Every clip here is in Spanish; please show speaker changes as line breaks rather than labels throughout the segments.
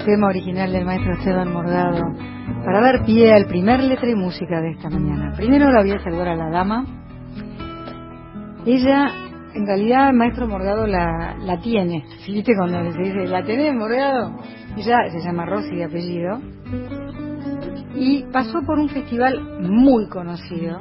tema original del maestro Esteban Morgado, para dar pie al primer letra y música de esta mañana. Primero la voy a saludar a la dama. Ella, en realidad, el maestro Morgado la tiene. ¿Sí? ¿Viste cuando se dice, la tenés, Morgado? Ella se llama Rosy de apellido. Y pasó por un festival muy conocido,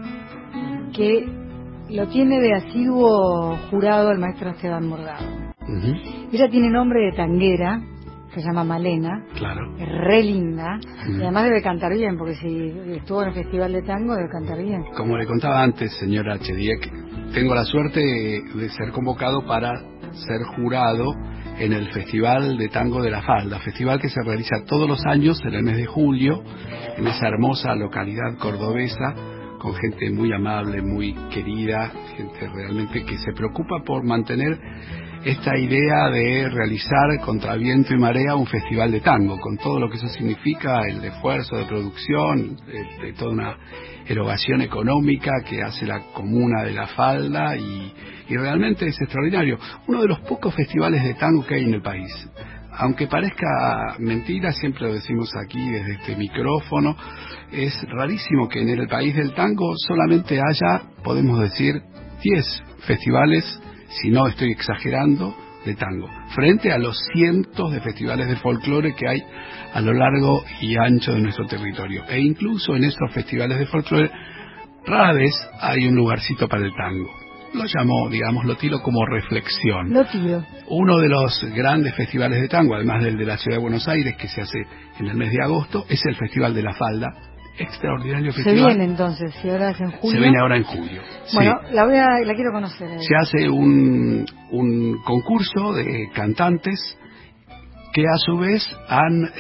que lo tiene de asiduo jurado el maestro Esteban Morgado. Ella tiene nombre de tanguera, se llama Malena,
claro,
es re linda, y además debe cantar bien, porque si estuvo en el festival de tango debe cantar bien.
Como le contaba antes, señora Chediek, tengo la suerte de ser convocado para ser jurado en el Festival de Tango de la Falda, festival que se realiza todos los años en el mes de julio, en esa hermosa localidad cordobesa, con gente muy amable, muy querida, gente realmente que se preocupa por mantener esta idea de realizar contra viento y marea un festival de tango, con todo lo que eso significa, el esfuerzo de producción, de toda una erogación económica que hace la comuna de La Falda, y realmente es extraordinario. Uno de los pocos festivales de tango que hay en el país. Aunque parezca mentira, siempre lo decimos aquí desde este micrófono, es rarísimo que en el país del tango solamente haya, podemos decir, 10 festivales, si no estoy exagerando, de tango, frente a los cientos de festivales de folclore que hay a lo largo y ancho de nuestro territorio. E incluso en esos festivales de folclore, rara vez hay un lugarcito para el tango. Lo llamo, digamos, lo tiro como reflexión.
Lo tiro.
Uno de los grandes festivales de tango, además del de la Ciudad de Buenos Aires, que se hace en el mes de agosto, es el Festival de la Falda. Extraordinario festival.
Se viene entonces, si ahora es en julio.
Se viene ahora en julio.
Bueno,
sí.
la quiero conocer.
Se hace un concurso de cantantes que a su vez han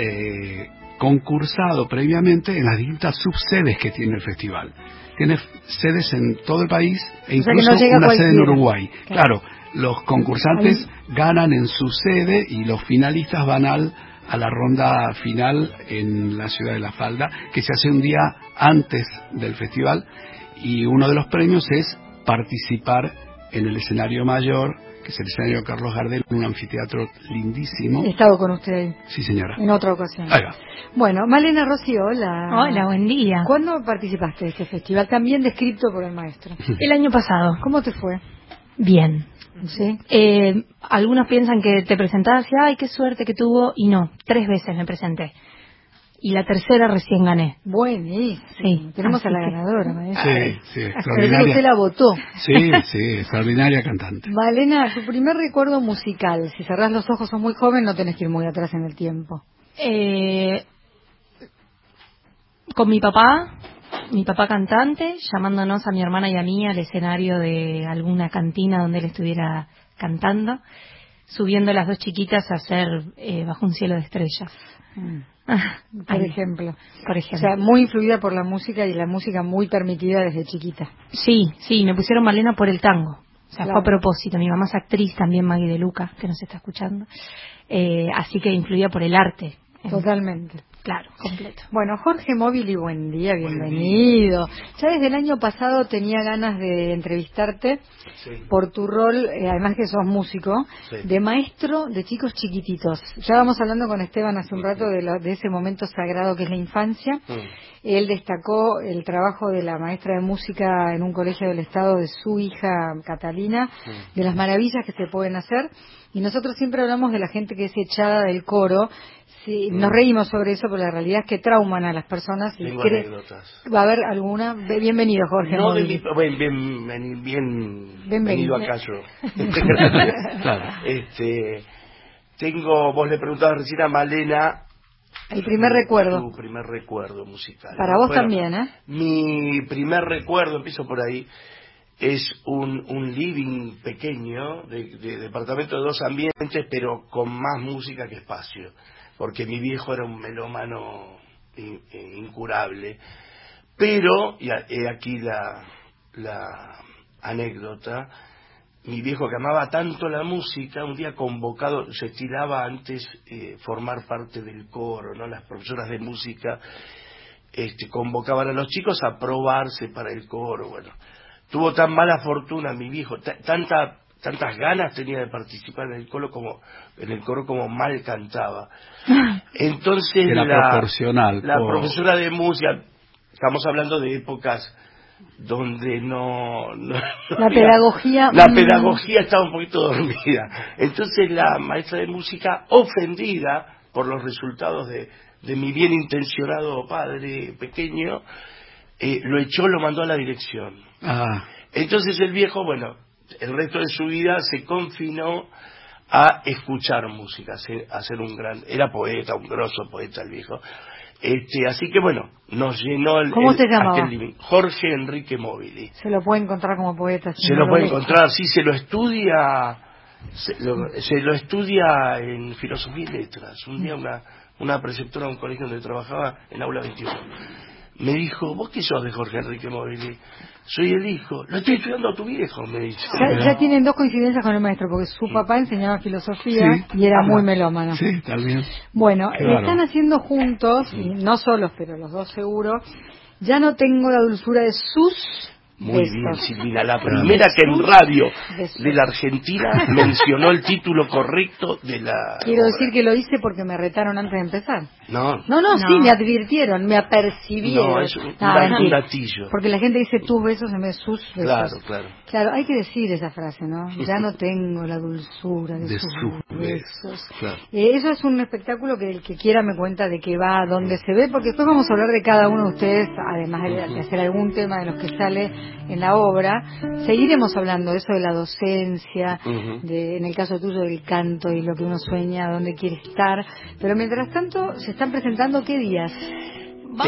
concursado previamente en las distintas subsedes que tiene el festival. Tiene sedes en todo el país e incluso una sede en Uruguay. Claro, los concursantes ganan en su sede y los finalistas van a la ronda final en la ciudad de La Falda, que se hace un día antes del festival, y uno de los premios es participar en el escenario mayor, que es el escenario Carlos Gardel, un anfiteatro lindísimo.
He estado con usted ahí.
Sí, señora.
En otra ocasión.
Ahí va.
Bueno, Malena Rossi, hola.
Hola, buen día.
¿Cuándo participaste de este festival, también descrito por el maestro?
El año pasado.
¿Cómo te fue?
Bien.
¿Sí?
Algunos piensan que te presentabas y ¡ay, qué suerte que tuvo! Y no, 3 veces me presenté. Y la tercera recién gané.
Buenísimo.
Sí.
Tenemos a la ganadora, maestra.
Sí,
extraordinaria. Usted la votó.
Sí, extraordinaria cantante.
Malena, tu primer recuerdo musical, si cerrás los ojos, sos muy joven, no tenés que ir muy atrás en el tiempo.
Con mi papá cantante, llamándonos a mi hermana y a mí al escenario de alguna cantina donde él estuviera cantando, subiendo las 2 chiquitas a hacer Bajo un cielo de estrellas.
Por ejemplo.
O
sea, muy influida por la música, y la música muy permitida desde chiquita.
Sí, me pusieron Malena por el tango. O sea,
claro.
Fue a propósito. Mi mamá es actriz también, Maggie de Luca, que nos está escuchando. Así que influida por el arte.
Totalmente.
Claro, completo.
Bueno, Jorge Móvili, buen día, bienvenido. Ya desde el año pasado tenía ganas de entrevistarte por tu rol, además que sos músico, de maestro de chicos chiquititos. Ya vamos hablando con Esteban hace un rato de ese momento sagrado que es la infancia. Él destacó el trabajo de la maestra de música en un colegio del estado de su hija Catalina, de las maravillas que se pueden hacer. Y nosotros siempre hablamos de la gente que es echada del coro. Sí, nos reímos sobre eso, pero la realidad es que trauman a las personas.
Tengo anécdotas.
¿Va a haber alguna? Bienvenido, Jorge.
No de mi... Bienvenido acá yo.
Claro.
Vos le preguntabas recién a Malena...
El primer recuerdo.
Tu primer recuerdo musical.
Para vos también, ¿eh?
Mi primer recuerdo, empiezo por ahí, es un living pequeño, de departamento de 2 ambientes, pero con más música que espacio. Porque mi viejo era un melómano incurable. Pero, y aquí la anécdota, mi viejo, que amaba tanto la música, un día convocado, se tiraba antes formar parte del coro, ¿no? Las profesoras de música convocaban a los chicos a probarse para el coro. Bueno, tuvo tan mala fortuna mi viejo, tanta tantas ganas tenía de participar en el coro como mal cantaba. Entonces
era proporcional.
La profesora de música, estamos hablando de épocas donde
la pedagogía
estaba un poquito dormida. Entonces la maestra de música, ofendida por los resultados de mi bien intencionado padre pequeño, lo echó, lo mandó a la dirección. Entonces el viejo, el resto de su vida se confinó a escuchar música, a ser era poeta, un grosso poeta el viejo. Así que nos llenó
¿Cómo se llamaba?
Jorge Enrique Móvili.
Se lo puede encontrar como poeta.
Se lo puede encontrar, sí, se lo estudia en filosofía y letras. Un día una preceptora de un colegio donde trabajaba, en Aula 21, me dijo: ¿vos qué sos de Jorge Enrique Móvili? Soy el hijo. Lo estoy estudiando a tu viejo, me dice.
Ya tienen dos coincidencias con el maestro, porque su papá enseñaba filosofía y era muy melómano.
Sí, también.
Bueno, están haciendo juntos, y no solos, pero los dos seguro, Ya no tengo la dulzura de sus
Muy bien, Silvina, la primera que en radio de la Argentina mencionó el título correcto de la
Quiero
obra.
decir que lo hice porque me retaron antes de empezar.
No,
sí, me advirtieron, me apercibieron.
No, es un gatillo.
Porque la gente dice tus besos en vez de sus besos.
Claro.
Claro, hay que decir esa frase, ¿no? Ya no tengo la dulzura de sus besos.
Claro.
Eso es un espectáculo que el que quiera me cuenta de qué va, dónde se ve, porque después vamos a hablar de cada uno de ustedes, además de hacer algún tema de los que sale en la obra. Seguiremos hablando de eso, de la docencia, en el caso tuyo del canto y lo que uno sueña, dónde quiere estar. Pero mientras tanto, se están presentando ¿qué días?
Va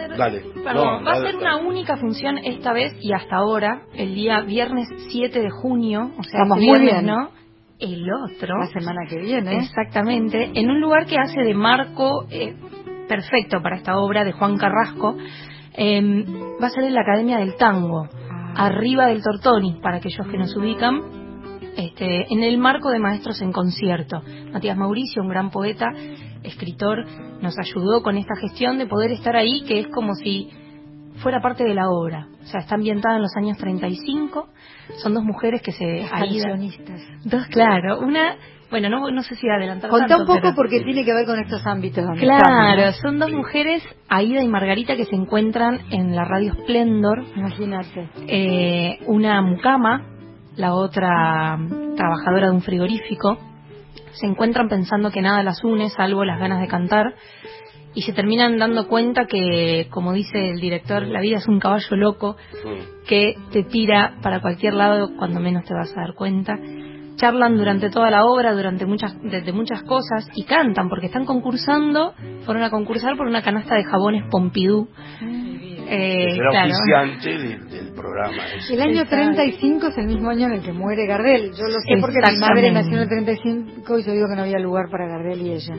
a ser una única función esta vez y hasta ahora, el día viernes 7 de junio, o sea,
Estamos
este
muy
viernes,
bien.
¿no? El otro.
La semana que viene.
Exactamente, en un lugar que hace de marco perfecto para esta obra de Juan Carrasco. Va a ser en la Academia del Tango, arriba del Tortoni, para aquellos que nos ubican, en el marco de Maestros en Concierto. Matías Mauricio, un gran poeta, escritor, nos ayudó con esta gestión de poder estar ahí, que es como si fuera parte de la obra. O sea, está ambientada en los años 35, son dos mujeres que se...
Cancionistas.
Dos, claro, una... Bueno, no sé si adelantar
Contá
tanto,
un poco
pero...
porque tiene que ver con estos ámbitos donde
Claro,
estamos, ¿no?
son dos mujeres, Aida y Margarita, que se encuentran en la radio Splendor.
Imagínate.
Una mucama, la otra trabajadora de un frigorífico. Se encuentran pensando que nada las une, salvo las ganas de cantar. Y se terminan dando cuenta que, como dice el director, la vida es un caballo loco que te tira para cualquier lado cuando menos te vas a dar cuenta. Charlan durante toda la obra, de muchas cosas, y cantan, porque están concursando, fueron a concursar por una canasta de jabones Pompidou.
Será oficiante del programa.
El año 35 es el mismo año en el que muere Gardel. Yo lo sé porque mi madre nació en el 35 y yo digo que no había lugar para Gardel y ella.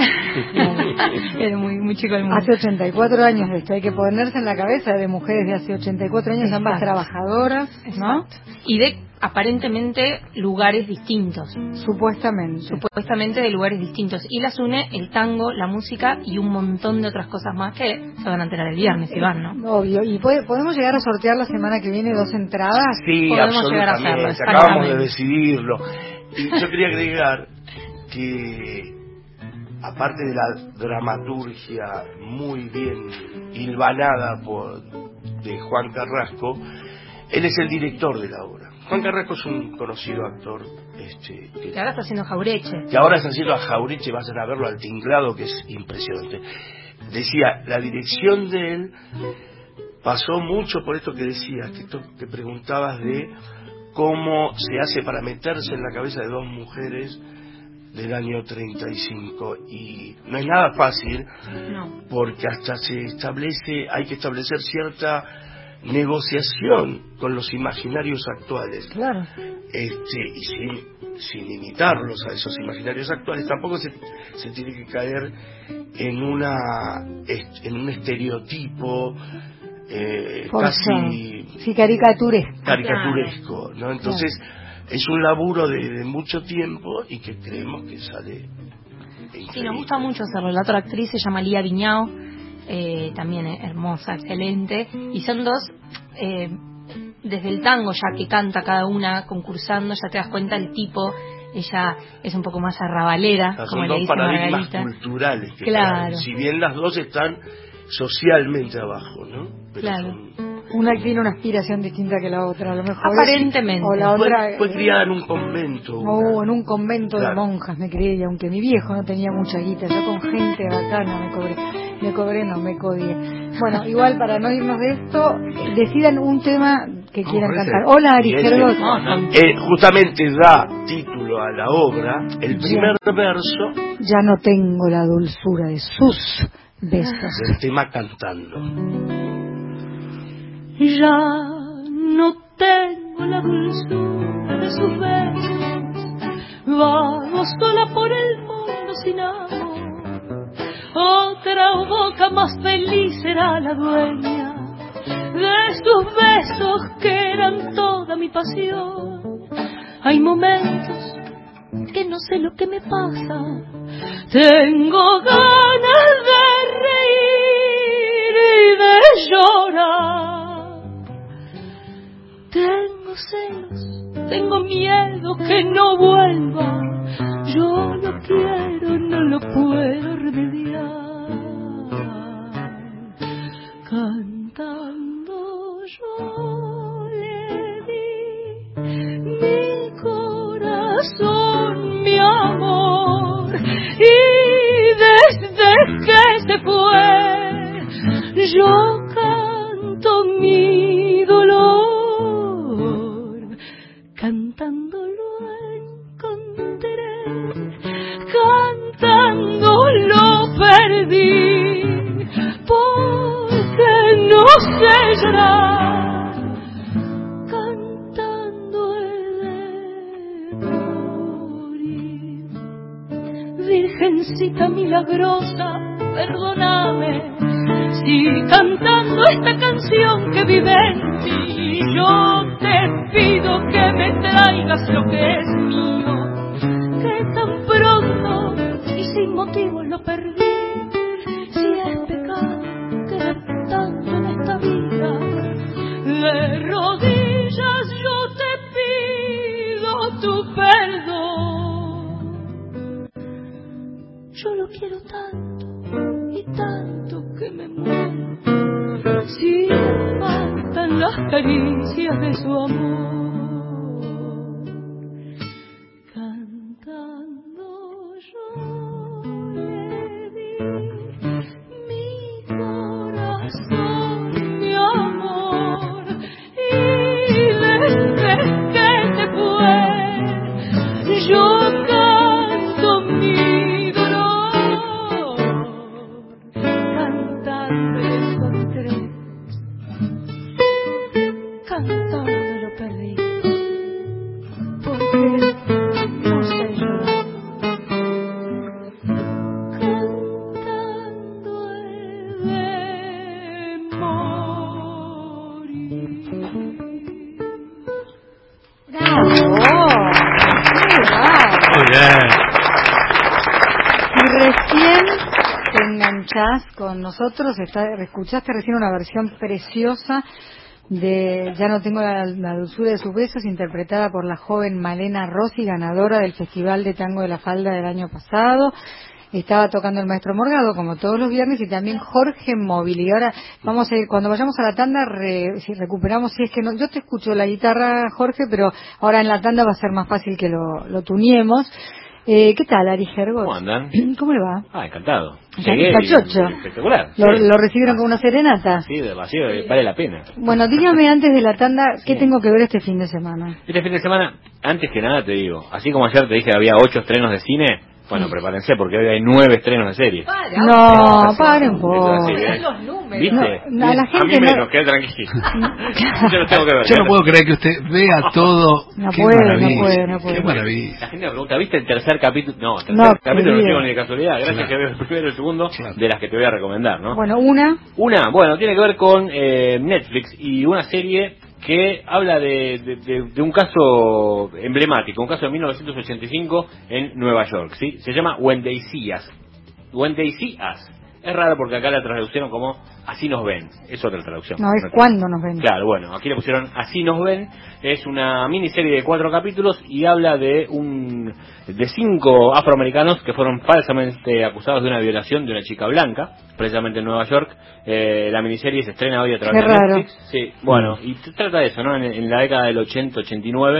Era muy chico el mundo.
Hace 84 años de esto. Hay que ponerse en la cabeza de mujeres de hace 84 años, ambas trabajadoras, ¿no?
Y de aparentemente lugares distintos. Supuestamente de lugares distintos. Y las une el tango, la música y un montón de otras cosas más que se van a enterar el viernes, Iván, ¿no?
Obvio. ¿Y podemos llegar a sortear la semana que viene 2 entradas?
Sí,
podemos llegar a hacerlo.
Acabamos de decidirlo. Y yo quería agregar que, aparte de la dramaturgia muy bien hilvanada de Juan Carrasco, él es el director de la obra. Juan Carrasco es un conocido actor
que ahora está haciendo Jaureche.
Que ahora está haciendo a Jaureche, vas a verlo al tinglado, que es impresionante. Decía, la dirección de él pasó mucho por esto que decías, que preguntabas de cómo se hace para meterse en la cabeza de dos mujeres del año 35, y no es nada fácil, porque hasta hay que establecer cierta negociación con los imaginarios actuales.
Claro.
Y sin imitarlos a esos imaginarios actuales, tampoco se tiene que caer en un estereotipo casi caricaturesco, ¿no? Entonces es un laburo de mucho tiempo y que creemos que sale increíble.
Sí, nos gusta mucho hacerlo. La otra actriz se llama Lía Viñao, también hermosa, excelente, y son dos desde el tango, ya que canta cada una concursando, ya te das cuenta el tipo. Ella es un poco más arrabalera, como le dice Margarita.
Son dos paradigmas culturales que
claro.
Si bien las dos están socialmente abajo, ¿no? Pero
claro.
Una tiene una aspiración distinta que la otra, a lo mejor.
Aparentemente.
O la otra.
Fue criada en un convento.
En un convento de monjas me crié, y aunque mi viejo no tenía mucha guita, yo con gente bacana me codié. Bueno, igual para no irnos de esto, decidan un tema que quieran cantar. Hola, Ari Gergo.
Justamente da título a la obra, el primer verso.
Ya no tengo la dulzura de sus besos.
Del tema Cantando.
Ya no tengo la dulzura de sus besos, vago sola por el mundo sin amor. Otra boca más feliz será la dueña de sus besos que eran toda mi pasión. Hay momentos que no sé lo que me pasa, tengo ganas de reír y de llorar. Tengo celos, tengo miedo que no vuelva. Yo lo quiero, no lo puedo remediar. Cantando yo le di mi corazón, mi amor, y desde que se fue yo canto mi dolor. Cantando lo encontré, cantando lo perdí, porque no sé llorar, cantando he de morir. Virgencita milagrosa, perdóname, si cantando esta canción que vive en ti, yo te pido que me traigas lo que es mío, que tan pronto y sin motivo lo perdí. Si es pecado querer tanto en esta vida, de rodillas yo te pido tu perdón. Yo lo quiero tanto y tanto que me muero, si me faltan las caricias de su amor. Cantando yo le di mi corazón, mi amor, y desde que te fue yo canto mi dolor. Cantando lo encontré, cantando lo perdí, porque no sé llorar. Cantando he de morir.
¡Bravo!
Muy bien.
Y recién te enganchás con nosotros, escuchaste recién una versión preciosa de Ya no tengo la dulzura de sus besos, interpretada por la joven Malena Rossi, ganadora del Festival de Tango de la Falda del año pasado. Estaba tocando el maestro Morgado, como todos los viernes, y también Jorge Móvil. Y ahora vamos a ir, cuando vayamos a la tanda, si recuperamos, si es que no, yo te escucho la guitarra, Jorge, pero ahora en la tanda va a ser más fácil que lo tuniemos. ¿Qué tal, Ari Gergo?
¿Cómo andan?
¿Cómo le va?
Encantado.
Está chocho.
Espectacular.
¿Lo recibieron con una serenata?
Sí, demasiado, vale la pena.
Bueno, dígame antes de la tanda, ¿qué tengo que ver este fin de semana?
Este fin de semana, antes que nada te digo, así como ayer te dije que había 8 estrenos de cine, bueno, prepárense porque hoy hay 9 estrenos de serie.
No, paren un poco.
Los números.
¿Viste?
No, a la gente
a mí menos, quedé tranquilo. Yo no tengo que ver.
Yo no puedo creer que usted vea todo.
No
Qué
puede,
maravilla.
no puede.
Qué maravilla.
La gente me pregunta, ¿viste el tercer capítulo? No, el tercer
No,
capítulo no
querido.
tengo ni de casualidad. Gracias que veo el primero y el segundo, de las que te voy a recomendar, ¿no?
Bueno, una.
Bueno, tiene que ver con Netflix y una serie que habla de un caso emblemático, un caso de 1985 en Nueva York, ¿sí? Se llama When They See Us. When They See Us. Es raro porque acá la traducieron como Así nos ven, es otra traducción.
No, es Cuando nos ven.
Claro, bueno, aquí le pusieron Así nos ven, es una miniserie de 4 capítulos y habla de 5 afroamericanos que fueron falsamente acusados de una violación de una chica blanca, precisamente en Nueva York. La miniserie se estrena hoy a través de Netflix. Sí, bueno, y trata de eso, ¿no? En la década del 80-89,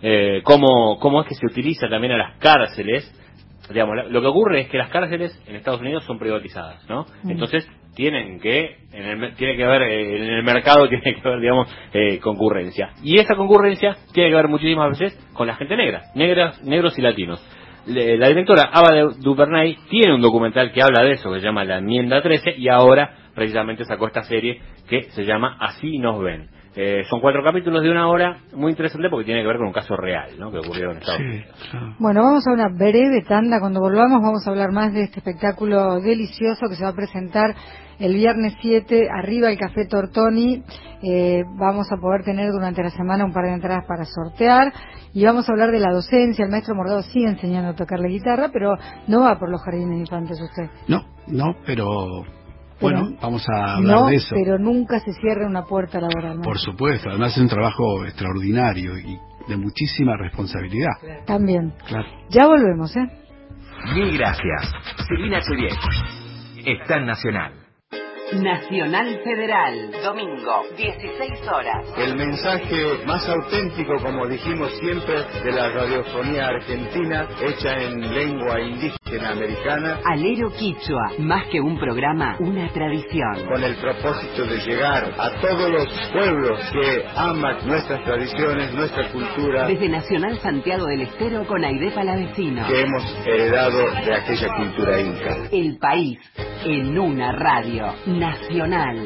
cómo es que se utiliza también a las cárceles. Digamos, lo que ocurre es que las cárceles en Estados Unidos son privatizadas, ¿no? Entonces tiene que haber en el mercado tiene que haber, digamos, concurrencia, y esa concurrencia tiene que ver muchísimas veces con la gente negros y latinos. La directora Ava DuVernay tiene un documental que habla de eso, que se llama La Enmienda 13, y ahora precisamente sacó esta serie que se llama Así nos ven. Son 4 capítulos de 1 hora, muy interesante porque tiene que ver con un caso real, ¿no?, que ocurrió en Estados Unidos.
Claro.
Bueno, vamos a una breve tanda. Cuando volvamos vamos a hablar más de este espectáculo delicioso que se va a presentar el viernes 7, arriba el Café Tortoni. Vamos a poder tener durante la semana un par de entradas para sortear, y vamos a hablar de la docencia. El maestro Morgado sigue enseñando a tocar la guitarra, pero no va por los jardines infantes usted.
No, pero... Bueno, vamos a hablar de eso.
Pero nunca se cierra una puerta laboral, ¿no?
Por supuesto, además es un trabajo extraordinario y de muchísima responsabilidad.
Claro. También.
Claro.
Ya volvemos, ¿eh?
Mil gracias. Silvina Chediek está en Nacional.
Nacional Federal, domingo, 16 horas.
El mensaje más auténtico, como dijimos siempre, de la radiofonía argentina, hecha en lengua indígena americana.
Alero Quichua, más que un programa, una tradición.
Con el propósito de llegar a todos los pueblos que aman nuestras tradiciones, nuestra cultura.
Desde Nacional Santiago del Estero con Aide Palavecino.
Que hemos heredado de aquella cultura inca.
El país en una radio nacional.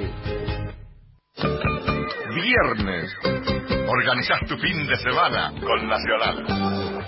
Viernes. Organizás tu fin de semana con Nacional.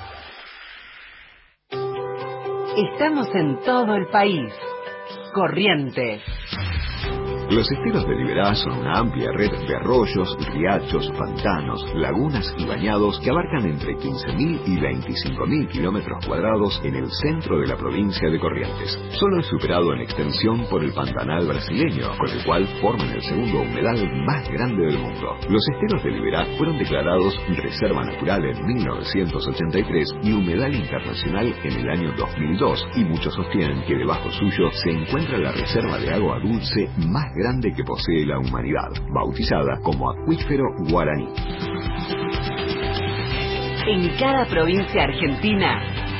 Estamos en todo el país. Corrientes.
Los esteros de Liberá son una amplia red de arroyos, riachos, pantanos, lagunas y bañados que abarcan entre 15.000 y 25.000 kilómetros cuadrados en el centro de la provincia de Corrientes. Solo es superado en extensión por el Pantanal brasileño, con el cual forman el segundo humedal más grande del mundo. Los esteros de Liberá fueron declarados Reserva Natural en 1983 y Humedal Internacional en el año 2002, y muchos sostienen que debajo suyo se encuentra la reserva de agua dulce más grande que posee la humanidad, bautizada como Acuífero Guaraní.
En cada provincia argentina,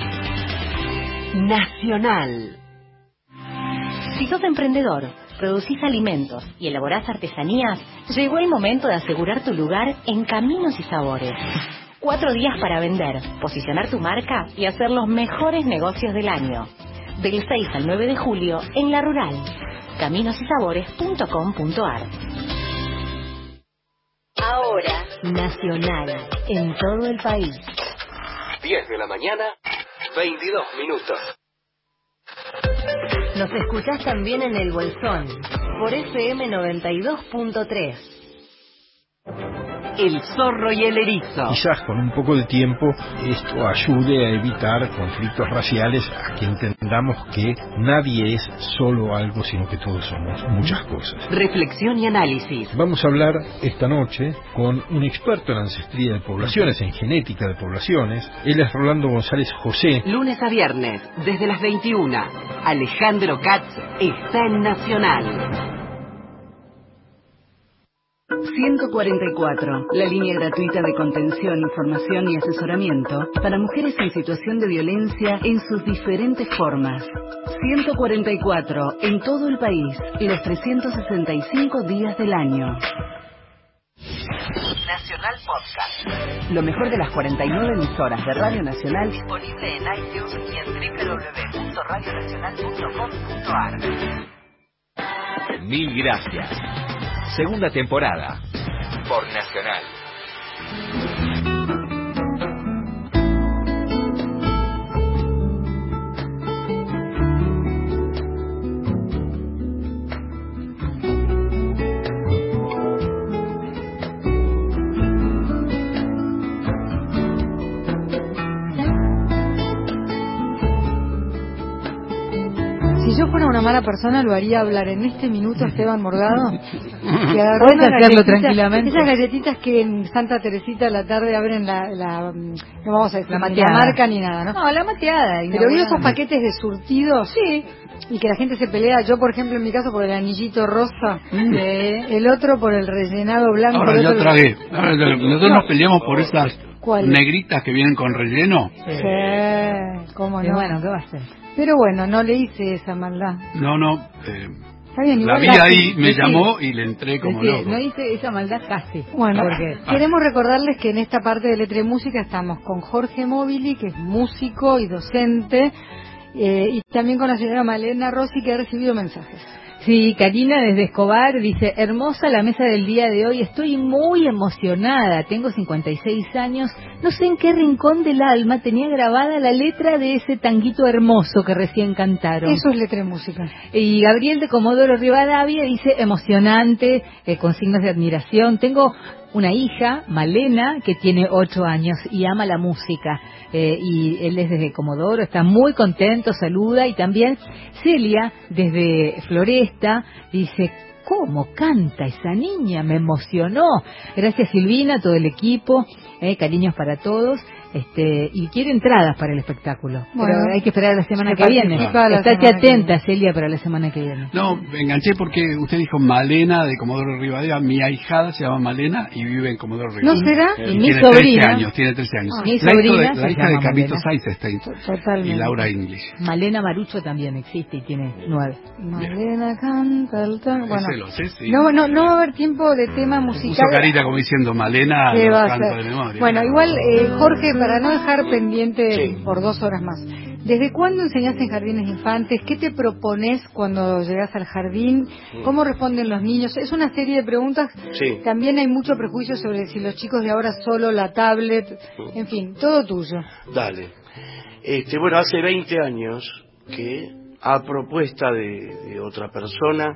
Nacional.
Si sos emprendedor, producís alimentos y elaborás artesanías, llegó el momento de asegurar tu lugar en Caminos y Sabores. 4 días para vender, posicionar tu marca y hacer los mejores negocios del año. Del 6 al 9 de julio en La Rural. caminosysabores.com.ar. Ahora, Nacional, en todo el país.
10 de la mañana, 22 minutos.
Nos escuchás también en El Bolsón, por FM 92.3.
El zorro y el erizo.
Quizás con un poco de tiempo esto ayude a evitar conflictos raciales, a que entendamos que nadie es solo algo, sino que todos somos muchas cosas.
Reflexión y análisis.
Vamos a hablar esta noche con un experto en ancestría de poblaciones, en genética de poblaciones. Él es Rolando González José.
Lunes a viernes, desde las 21. Alejandro Katz está en Nacional. 144, la línea gratuita de contención, información y asesoramiento para mujeres en situación de violencia en sus diferentes formas. 144, en todo el país, los 365 días del año.
Nacional Podcast.
Lo mejor de las 49 emisoras de Radio Nacional,
disponible en iTunes y en www.radionacional.com.ar.
Mil gracias. Segunda temporada por Nacional.
Si yo fuera una mala persona, lo haría hablar en este minuto a Esteban Morgado. Que agarró
Puedes
unas
hacerlo
galletitas,
tranquilamente.
esas galletitas que en Santa Teresita a la tarde abren no vamos a decir
La
ni
mateada.
la marca ni nada, ¿no?
No, la mateada.
Pero vio esos paquetes de surtido.
Sí.
Y que la gente se pelea, yo por ejemplo en mi caso por el anillito rosa, el otro por el rellenado blanco.
Ahora
el
yo
otro
tragué. Nosotros nos peleamos por esas
¿Cuál?
negritas que vienen con relleno.
Sí, cómo
Y
no.
bueno, ¿qué va a hacer?
Pero bueno, no le hice esa maldad.
No.
Está bien,
La
igual
vi ahí, me llamó y le entré como loco.
No hice esa maldad casi.
Bueno,
Porque
queremos recordarles que en esta parte de Letra y Música estamos con Jorge Móvili, que es músico y docente, y también con la señora Malena Rossi, que ha recibido mensajes.
sí, Karina desde Escobar dice, hermosa la mesa del día de hoy, estoy muy emocionada, tengo 56 años, no sé en qué rincón del alma tenía grabada la letra de ese tanguito hermoso que recién cantaron.
Eso es Letra y Música.
Y Gabriel de Comodoro Rivadavia dice, emocionante, con signos de admiración, tengo una hija, Malena, que tiene 8 años y ama la música. Y él es desde Comodoro, está muy contento, saluda. Y también Celia, desde Floresta, dice, ¿cómo canta esa niña? Me emocionó. Gracias Silvina, todo el equipo, cariños para todos. Y quiere entradas para el espectáculo.
Bueno,
pero hay que esperar a la semana
se
que viene.
participa la
Estate
semana que
atenta,
viene.
Celia, para la semana que viene.
No, me enganché porque usted dijo Malena de Comodoro Rivadavia. Mi ahijada se llama Malena y vive en Comodoro Rivadavia.
¿No será?
Y
Mi
tiene
sobrina.
Tiene 13 años.
Mi
La
sobrina se
hija de
llama
Carlitos
Malena.
Eisenstein
Totalmente.
y Laura English.
Malena Marucho también existe y tiene 9.
Malena canta el tango. Bueno,
Ese lo sé, sí.
no va a haber tiempo de tema musical.
Puso carita como diciendo Malena,
¿Qué
lo
va a
canto
hacer?
de memoria.
Bueno, igual, Jorge, para no dejar pendiente
Sí.
por 2 horas más, ¿desde cuándo enseñás en jardines de infantes? ¿Qué te propones cuando llegas al jardín? ¿Cómo responden los niños? Es una serie de preguntas.
Sí.
También hay mucho prejuicio sobre si los chicos de ahora solo la tablet, en fin, todo tuyo.
Dale. Bueno, hace 20 años que, a propuesta de otra persona,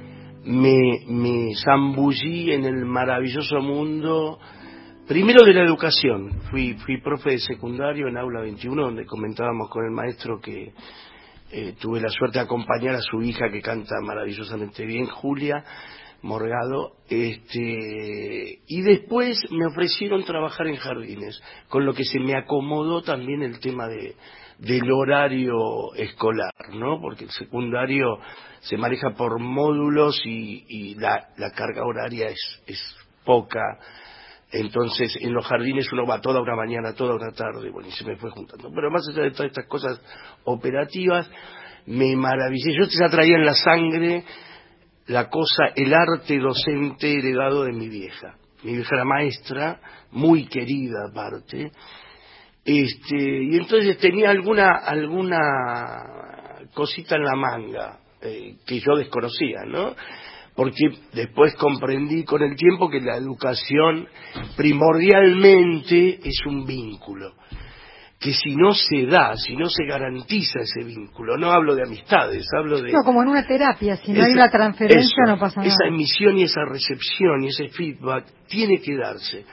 me zambullí en el maravilloso mundo, primero de la educación. Fui profe de secundario en Aula 21, donde comentábamos con el maestro que tuve la suerte de acompañar a su hija, que canta maravillosamente bien, Julia Morgado, y después me ofrecieron trabajar en jardines, con lo que se me acomodó también el tema del horario escolar, ¿no? Porque el secundario se maneja por módulos y la carga horaria es poca. Entonces, en los jardines uno va toda una mañana, toda una tarde, bueno, y se me fue juntando. Pero más allá de todas estas cosas operativas, me maravillé. Yo ya traía en la sangre la cosa, el arte docente heredado de mi vieja. Mi vieja era maestra, muy querida aparte, y entonces tenía alguna cosita en la manga que yo desconocía, ¿no? Porque después comprendí con el tiempo que la educación primordialmente es un vínculo, que si no se da, si no se garantiza ese vínculo, no hablo de amistades, hablo de...
No, como en una terapia, si no hay una transferencia no pasa nada.
Esa emisión y esa recepción y ese feedback tiene que darse.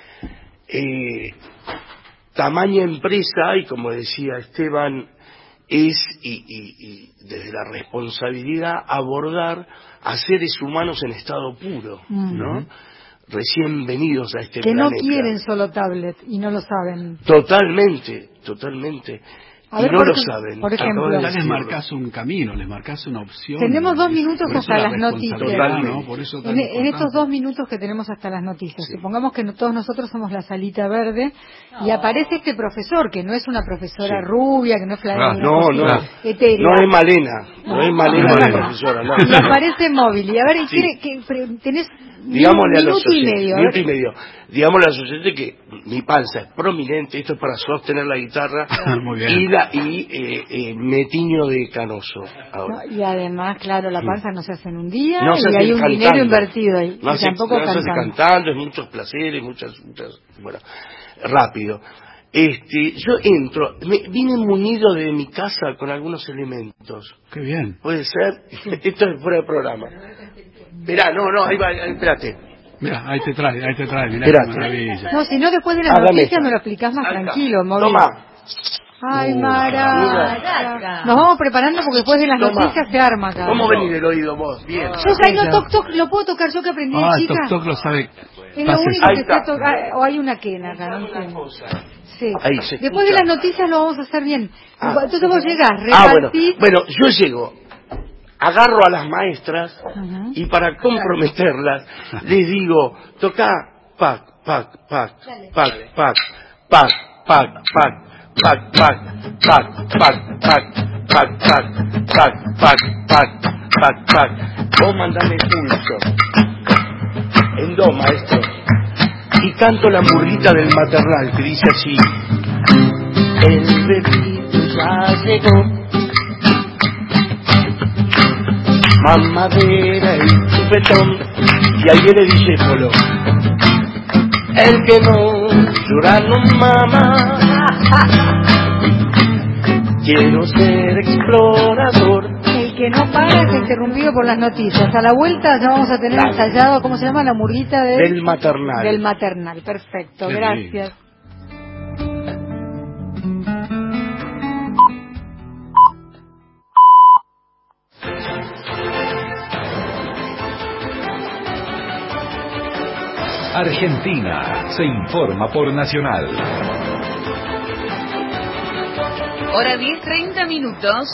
Tamaña empresa, y como decía Esteban, es, y desde la responsabilidad, abordar a seres humanos en estado puro, ¿no? Recién venidos a este
que
planeta.
no quieren solo tablet y no lo saben.
Totalmente.
A ver,
no lo saben.
Por ejemplo,
Ya les marcás un camino, les marcás una opción.
tenemos 2 minutos hasta las noticias.
¿No? Por eso
En estos 2 minutos que tenemos hasta las noticias, supongamos que todos nosotros somos la salita verde y aparece este profesor, que no es una profesora rubia, que no es etérea.
No es Malena la profesora, no.
Y aparece móvil, y a ver, tenés
digámosle a los
minuto y medio.
Digámosle a los oyentes que mi panza es prominente, esto es para sostener la guitarra.
Muy bien.
Me tiño de canoso ahora.
No, y además, claro, la panza no se hace en un día
No
y hay un dinero invertido ahí.
No se hace cantando, es muchos placeres, muchas, bueno, rápido. Yo entro, vine munido de mi casa con algunos elementos.
Qué bien.
Puede ser, esto es fuera de programa. Mirá, ahí va, espérate.
Mira, ahí te trae, mirá
Espérate.
qué maravilla.
No, si no después de las noticias me lo explicás más tranquilo, móvil.
Toma.
Ay, Maraca. Nos vamos preparando porque después de las noticias se arma acá.
¿Cómo venís del oído vos? Bien.
Yo no, toc toc, lo puedo tocar yo que aprendí de chica.
Toc toc lo sabe.
Es lo único que sé tocar. O hay una quena acá, no entiendo. Sí. Después de las noticias lo vamos a hacer bien. Entonces vos llegás, repartís.
Bueno, yo llego. Agarro a las maestras y para comprometerlas les digo, toca pac, pac, pac, pac, pac, pac, pac, pac, pac, pac, pac, pac, pac, pac, pac, pac, pac, pac, pac, pac. Vos mandame pulso. En do, maestro. Y canto la murrita del maternal que dice así. El bebito ya llegó. Mamadera y chupetón. Y ahí viene Discépolo. El que no llora no mama. Quiero ser explorador.
El que no para es interrumpido por las noticias. A la vuelta ya vamos a tener ensayado, ¿cómo se llama? La murguita
del maternal.
Del maternal, perfecto, qué gracias. Bien.
Argentina se informa por Nacional.
Hora 10:30 minutos.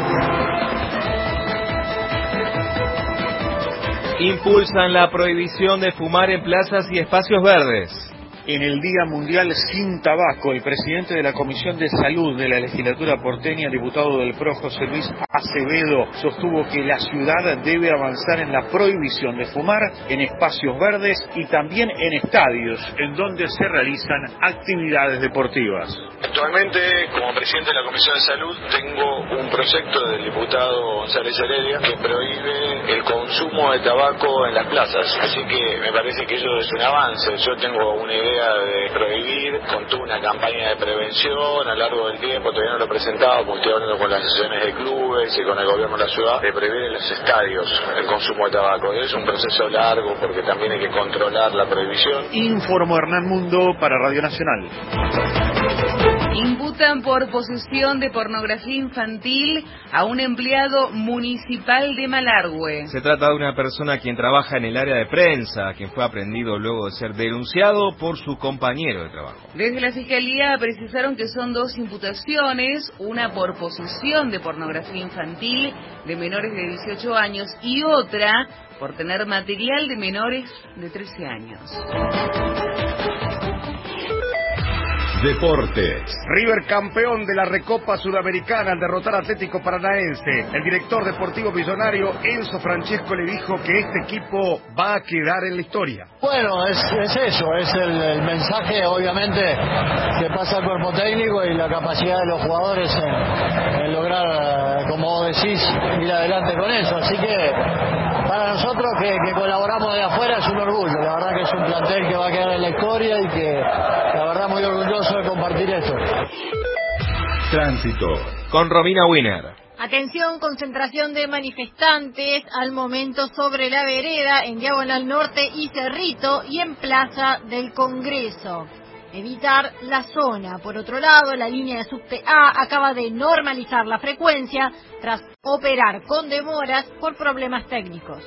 Impulsan la prohibición de fumar en plazas y espacios verdes.
En el Día Mundial Sin Tabaco, el presidente de la Comisión de Salud de la Legislatura porteña, diputado del PRO, José Luis Acevedo, sostuvo que la ciudad debe avanzar en la prohibición de fumar en espacios verdes y también en estadios, en donde se realizan actividades deportivas.
Actualmente, como presidente de la Comisión de Salud, tengo un proyecto del diputado González Heredia que prohíbe el consumo de tabaco en las plazas. Así que me parece que eso es un avance. Yo tengo una idea de prohibir, con toda una campaña de prevención a lo largo del tiempo, todavía no lo he presentado, porque estoy hablando con las asociaciones de clubes y con el gobierno de la ciudad, de prohibir en los estadios el consumo de tabaco. Es un proceso largo porque también hay que controlar la prohibición.
Informó Hernán Mundo para Radio Nacional.
Imputan por posesión de pornografía infantil a un empleado municipal de Malargüe.
Se trata de una persona quien trabaja en el área de prensa, quien fue aprendido luego de ser denunciado por su compañero de trabajo.
Desde la Fiscalía precisaron que son dos imputaciones, una por posesión de pornografía infantil de menores de 18 años y otra por tener material de menores de 13 años.
Deportes.
River campeón de la Recopa Sudamericana al derrotar a Atlético Paranaense. El director deportivo millonario Enzo Francesco le dijo que este equipo va a quedar en la historia.
Bueno, es eso, es el mensaje obviamente que pasa al cuerpo técnico y la capacidad de los jugadores en lograr, como vos decís, ir adelante con eso. Así que para nosotros que colaboramos de afuera es un orgullo. La verdad que es un plantel que va a quedar en la historia y que la verdad muy orgulloso de compartir esto.
Tránsito.
Con Romina Wiener.
Atención, concentración de manifestantes al momento sobre la vereda en Diagonal Norte y Cerrito y en Plaza del Congreso. Evitar la zona. Por otro lado, la línea de subte A acaba de normalizar la frecuencia tras operar con demoras por problemas técnicos.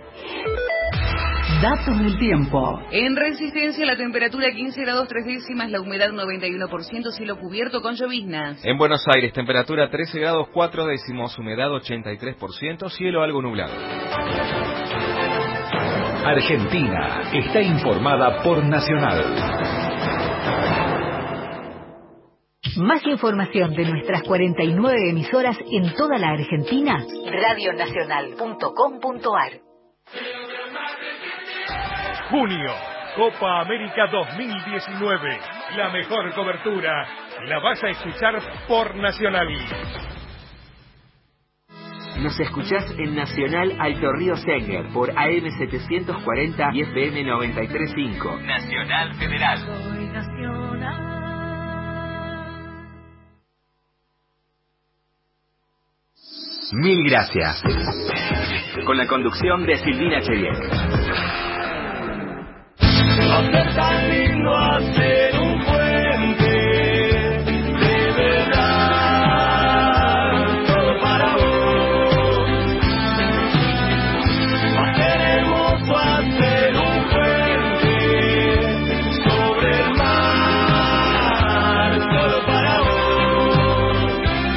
Datos del tiempo.
En Resistencia la temperatura 15 grados 3 décimas, la humedad 91%, cielo cubierto con lloviznas.
En Buenos Aires temperatura 13 grados 4 décimos, humedad 83%, cielo algo nublado.
Argentina está informada por Nacional.
Más información de nuestras 49 emisoras en toda la Argentina, radionacional.com.ar.
Junio, Copa América 2019. La mejor cobertura la vas a escuchar por Nacional.
Nos escuchás en Nacional Alto Río Senger por AM 740 y FM 93.5. Nacional Federal.
Soy nacional.
Mil gracias. Con la conducción de Silvina Chediek.
Hacer tan lindo hacer un puente, de verdad.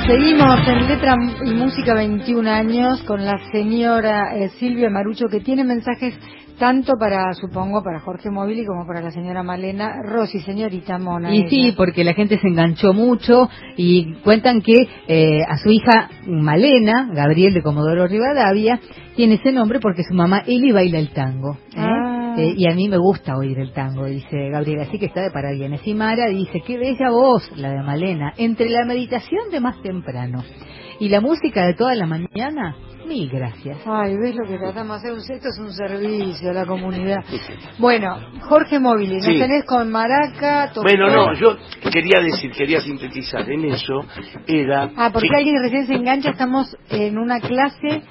Seguimos en Letra y Música 21 años con la señora Silvia Marucho, que tiene mensajes tanto para, supongo, para Jorge Móvil como para la señora Malena Rossi, señorita Mona.
Y sí, porque la gente se enganchó mucho y cuentan que a su hija Malena, Gabriel de Comodoro Rivadavia, tiene ese nombre porque su mamá Eli baila el tango. Y a mí me gusta oír el tango, dice Gabriel, así que está de parabienes. Y Mara dice, qué bella voz, la de Malena, entre la meditación de más temprano y la música de toda la mañana, mil gracias.
Ay, ¿ves lo que tratamos de hacer? Esto es un servicio a la comunidad. Bueno, Jorge Móvil, nos tenés con maraca, tocó...
Bueno, no, yo quería sintetizar en eso, era...
porque alguien recién se engancha, estamos en una clase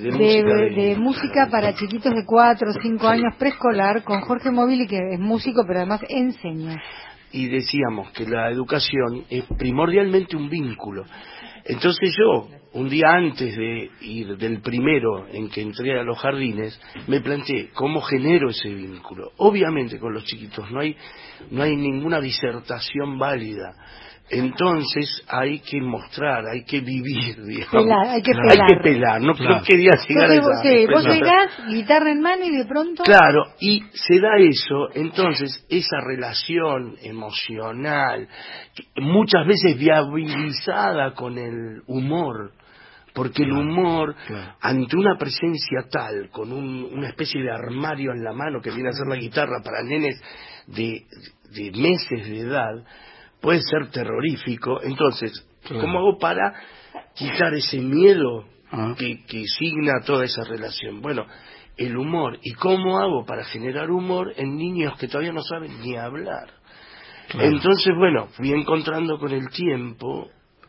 de música para chiquitos de 4 o 5 años, preescolar, con Jorge Móvil, que es músico, pero además enseña.
Y decíamos que la educación es primordialmente un vínculo. Entonces yo, un día antes de ir del primero en que entré a los jardines, me planteé cómo genero ese vínculo. Obviamente con los chiquitos no hay ninguna disertación válida. Entonces hay que mostrar, hay que vivir, digamos.
Hay que pelar.
No quería llegar a esa.
Vos llegás, guitarra en mano y de pronto...
Claro, y se da eso, entonces esa relación emocional, muchas veces viabilizada con el humor, porque el humor, ante una presencia tal, con una especie de armario en la mano que viene a ser la guitarra para nenes de meses de edad, puede ser terrorífico. Entonces, ¿cómo hago para quitar ese miedo que signa toda esa relación? Bueno, el humor. ¿Y cómo hago para generar humor en niños que todavía no saben ni hablar? Entonces, bueno, fui encontrando con el tiempo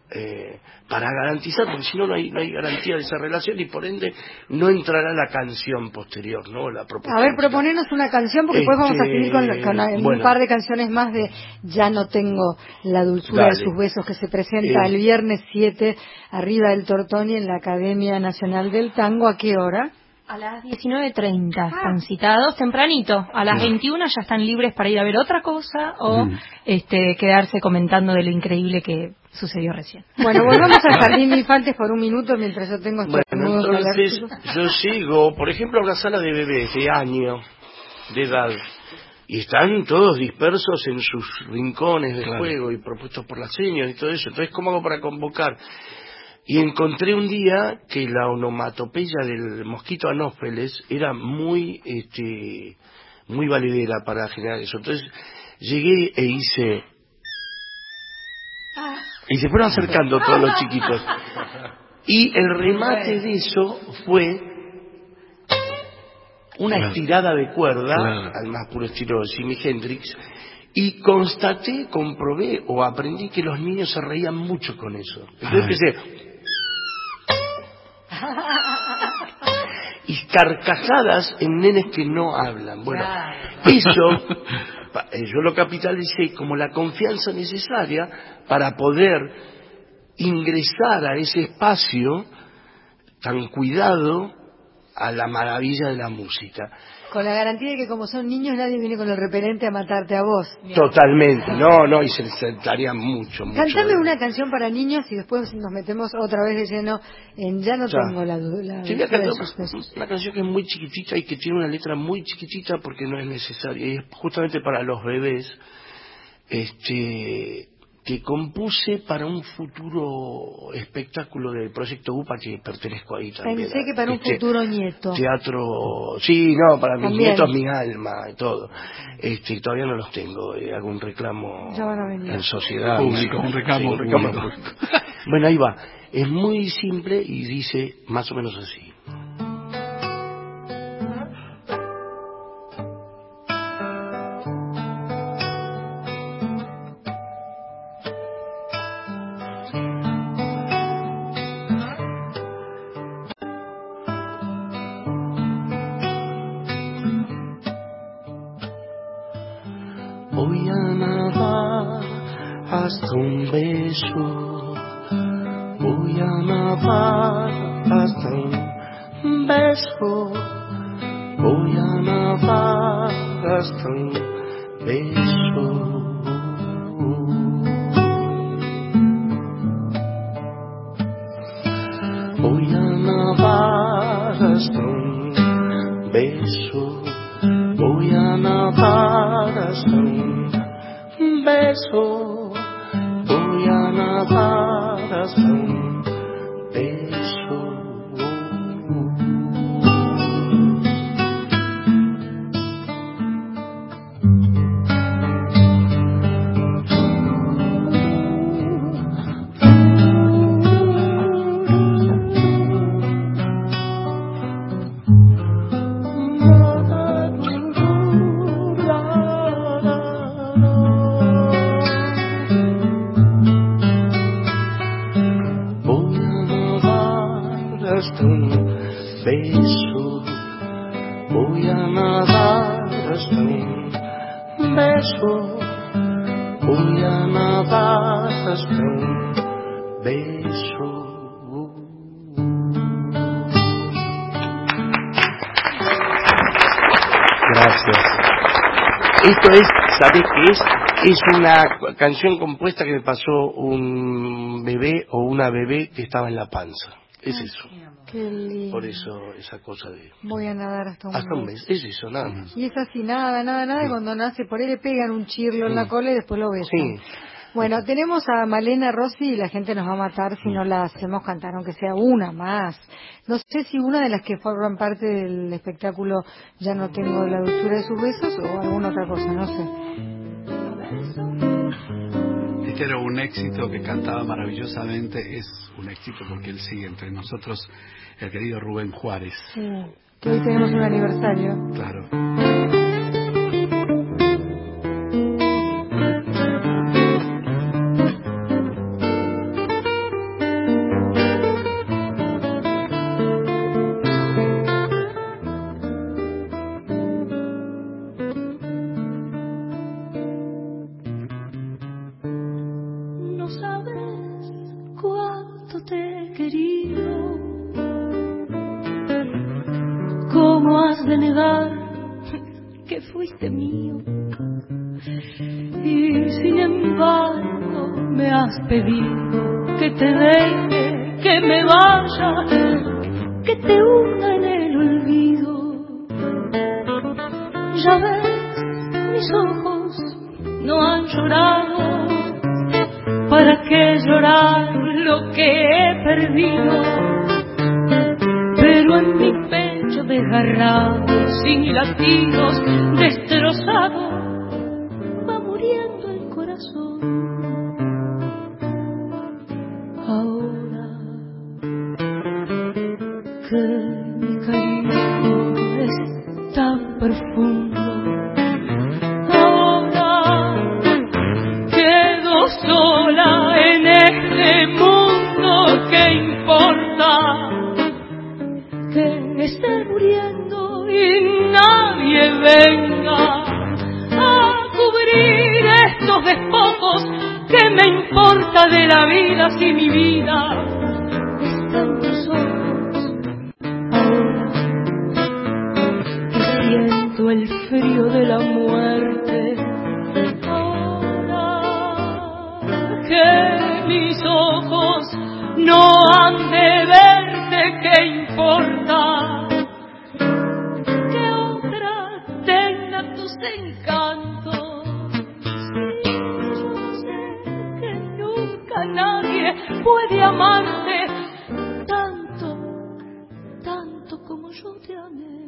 para garantizar, porque si no, no hay garantía de esa relación y por ende no entrará la canción posterior, ¿no? La propuesta.
A ver, proponenos una canción, porque después vamos a seguir con un par de canciones más de Ya no tengo la dulzura de sus besos, que se presenta el viernes 7 arriba del Tortoni en la Academia Nacional del Tango. ¿A qué hora?
A las 19:30 están citados, tempranito. A las 21 ya están libres para ir a ver otra cosa o quedarse comentando de lo increíble que sucedió recién.
Bueno, volvamos al Jardín de Infantes por un minuto mientras yo tengo estos nudos.
Entonces yo sigo, por ejemplo, a una sala de bebés de año, de edad, y están todos dispersos en sus rincones de juego y propuestos por las señas y todo eso. Entonces, ¿cómo hago para convocar? Y encontré un día que la onomatopeya del mosquito anófeles era muy valedera para generar eso. Entonces llegué e hice... Y se fueron acercando todos los chiquitos. Y el remate de eso fue una estirada de cuerda, al más puro estilo de Jimi Hendrix, y comprobé o aprendí que los niños se reían mucho con eso. Entonces empecé... y carcajadas en nenes que no hablan. Bueno, eso yo lo capitalicé como la confianza necesaria para poder ingresar a ese espacio tan cuidado a la maravilla de la música.
Con la garantía de que como son niños nadie viene con el repelente a matarte a vos.
Totalmente, no, y se sentarían mucho.
Cántame una canción para niños y después nos metemos otra vez de lleno en Ya no tengo la duda.
Una canción que es muy chiquitita y que tiene una letra muy chiquitita porque no es necesaria, y es justamente para los bebés, que compuse para un futuro espectáculo del Proyecto UPA que pertenezco ahí también.
Pensé que para un futuro nieto.
Teatro, sí, no, para mis nietos, mi alma y todo. Todavía no los tengo, algún reclamo en sociedad.
Público, un reclamo público.
Bueno, ahí va. Es muy simple y dice más o menos así. Voy a nadar hasta un beso, voy a nadar hasta un beso, voy a nadar hasta un beso. hasta un beso, voy a nadar hasta un beso, voy a nadar hasta un beso. Hasta un beso, voy a nadar hasta un beso, voy a nadar hasta un beso. Gracias. Esto es, ¿sabés qué es? Es una canción compuesta que me pasó un bebé o una bebé que estaba en la panza. Es eso.
Qué lindo.
Por eso esa cosa de...
Voy a nadar hasta un mes.
Es eso, nada más.
Y es así, nada, y cuando nace por ahí le pegan un chirlo en la cola y después lo besan.
Sí.
Bueno, tenemos a Malena Rossi y la gente nos va a matar si no la hacemos cantar, aunque sea una más. No sé si una de las que forman parte del espectáculo Ya no tengo la dulzura de sus besos o alguna otra cosa, no sé.
Este era un éxito que cantaba maravillosamente, es un éxito porque él sigue entre nosotros, el querido Rubén Juárez.
Sí, que hoy tenemos un aniversario.
Claro.
De negar que fuiste mío y sin embargo me has pedido que te deje, que me vaya, que te hunda en el olvido. Ya ves, mis ojos no han llorado, ¿para qué llorar lo que he perdido? Pero en mi pecho desgarrado, sin latidos, destrozado, va muriendo el corazón. Ahora que mi cariño es tan profundo, ahora quedo sola en este mundo, ¿qué importa? Que esté muriendo y nadie venga a cubrir estos despojos. ¿Qué me importa de la vida si mi vida está en tus ojos? Ahora que siento el frío de la muerte, ahora que mis ojos no han de verte, ¿qué importa? Que otra tenga tus encantos. Sí, yo sé que nunca nadie puede amarte tanto, tanto como yo te amé.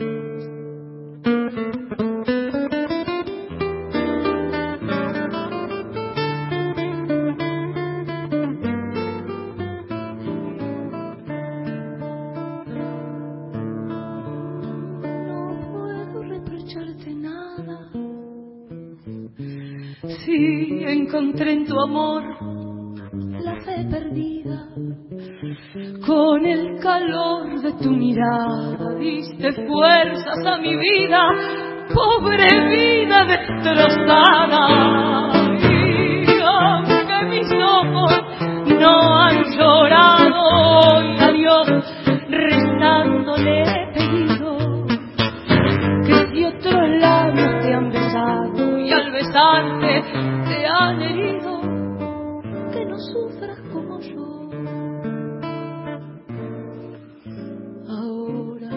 Sí, encontré en tu amor la fe perdida, con el calor de tu mirada diste fuerzas a mi vida, pobre vida destrozada. Y aunque mis ojos no han llorado, y a Dios rezándole he pedido que si otros labios te han besado y al besarte te han herido, que no sufras como yo. Ahora